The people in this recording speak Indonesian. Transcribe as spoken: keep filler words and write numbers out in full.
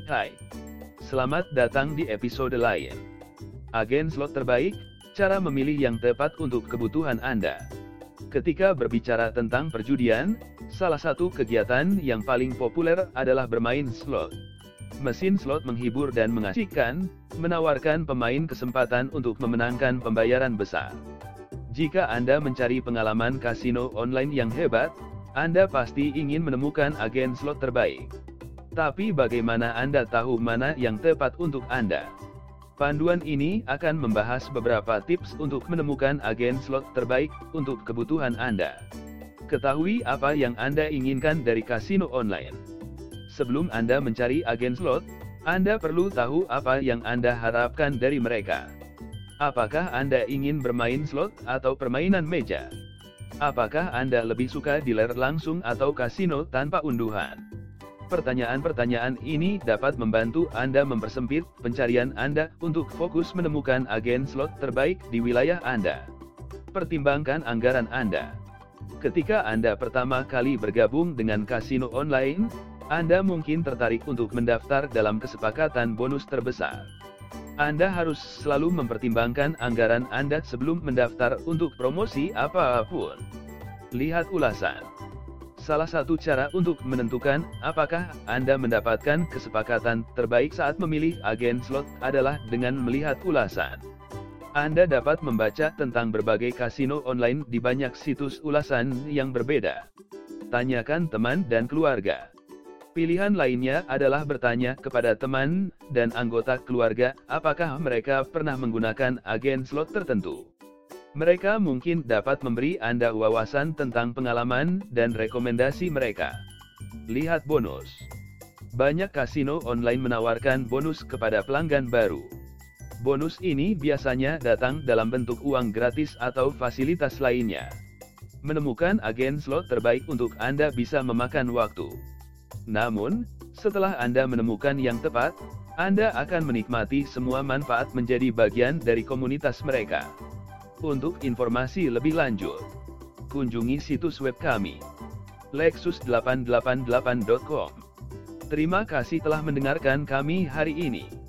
Hai, selamat datang di episode lain. Agen slot terbaik, cara memilih yang tepat untuk kebutuhan Anda. Ketika berbicara tentang perjudian, salah satu kegiatan yang paling populer adalah bermain slot. Mesin slot menghibur dan mengasihkan, menawarkan pemain kesempatan untuk memenangkan pembayaran besar. Jika Anda mencari pengalaman kasino online yang hebat, Anda pasti ingin menemukan agen slot terbaik. Tapi bagaimana Anda tahu mana yang tepat untuk Anda? Panduan ini akan membahas beberapa tips untuk menemukan agen slot terbaik untuk kebutuhan Anda. Ketahui apa yang Anda inginkan dari kasino online. Sebelum Anda mencari agen slot, Anda perlu tahu apa yang Anda harapkan dari mereka. Apakah Anda ingin bermain slot atau permainan meja? Apakah Anda lebih suka dealer langsung atau kasino tanpa unduhan? Pertanyaan-pertanyaan ini dapat membantu Anda mempersempit pencarian Anda untuk fokus menemukan agen slot terbaik di wilayah Anda. Pertimbangkan anggaran Anda. Ketika Anda pertama kali bergabung dengan kasino online, Anda mungkin tertarik untuk mendaftar dalam kesepakatan bonus terbesar. Anda harus selalu mempertimbangkan anggaran Anda sebelum mendaftar untuk promosi apapun. Lihat ulasan. Salah satu cara untuk menentukan apakah Anda mendapatkan kesepakatan terbaik saat memilih agen slot adalah dengan melihat ulasan. Anda dapat membaca tentang berbagai kasino online di banyak situs ulasan yang berbeda. Tanyakan teman dan keluarga. Pilihan lainnya adalah bertanya kepada teman dan anggota keluarga apakah mereka pernah menggunakan agen slot tertentu. Mereka mungkin dapat memberi Anda wawasan tentang pengalaman dan rekomendasi mereka. Lihat bonus. Banyak kasino online menawarkan bonus kepada pelanggan baru. Bonus ini biasanya datang dalam bentuk uang gratis atau fasilitas lainnya. Menemukan agen slot terbaik untuk Anda bisa memakan waktu. Namun, setelah Anda menemukan yang tepat, Anda akan menikmati semua manfaat menjadi bagian dari komunitas mereka. Untuk informasi lebih lanjut, kunjungi situs web kami, lexus delapan delapan delapan dot com. Terima kasih telah mendengarkan kami hari ini.